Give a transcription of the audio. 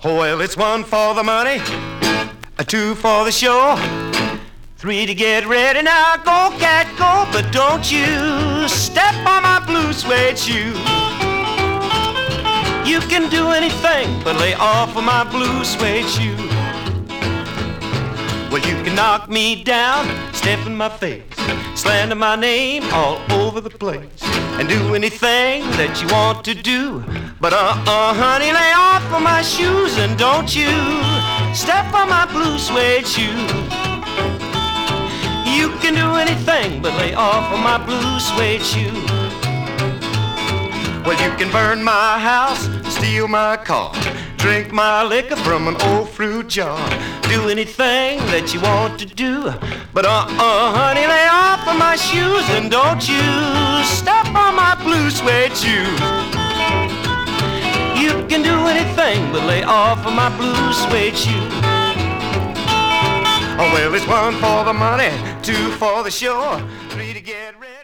Oh, well, it's 1 for the money, 2 for the show, 3 to get ready. Now go, cat, go, but don't you step on my blue suede shoe. You can do anything but lay off of my blue suede shoe. Well, you can knock me down, step in my face, slander my name all over the place, and do anything that you want to do. But honey, lay off of my shoes and don't you step on my blue suede shoe. You can do anything but lay off of my blue suede shoe. Well, you can burn my house, steal my car, drink my liquor from an old fruit jar, do anything that you want to do. But honey, lay off of my shoes and don't you step on my blue suede shoe. You can do anything but lay off of my blue suede shoe. Oh, well, it's 1 for the money, 2 for the show, 3 to get ready.